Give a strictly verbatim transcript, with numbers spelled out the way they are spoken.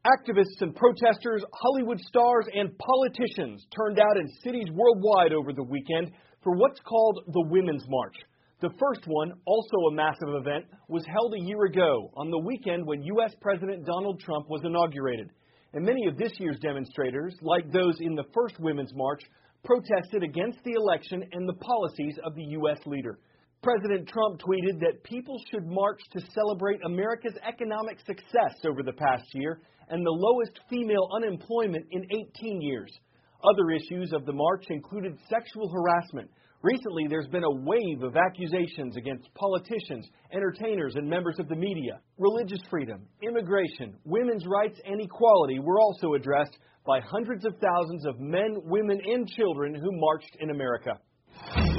Activists and protesters, Hollywood stars, and politicians turned out in cities worldwide over the weekend for what's called the Women's March. The first one, also a massive event, was held a year ago on the weekend when U S President Donald Trump was inaugurated. And many of this year's demonstrators, like those in the first Women's March, protested against the election and the policies of the U S leader. President Trump tweeted that people should march to celebrate America's economic success over the past year and the lowest female unemployment in eighteen years. Other issues of the march included sexual harassment. Recently, there's been a wave of accusations against politicians, entertainers, and members of the media. Religious freedom, immigration, women's rights, and equality were also addressed by hundreds of thousands of men, women, and children who marched in America.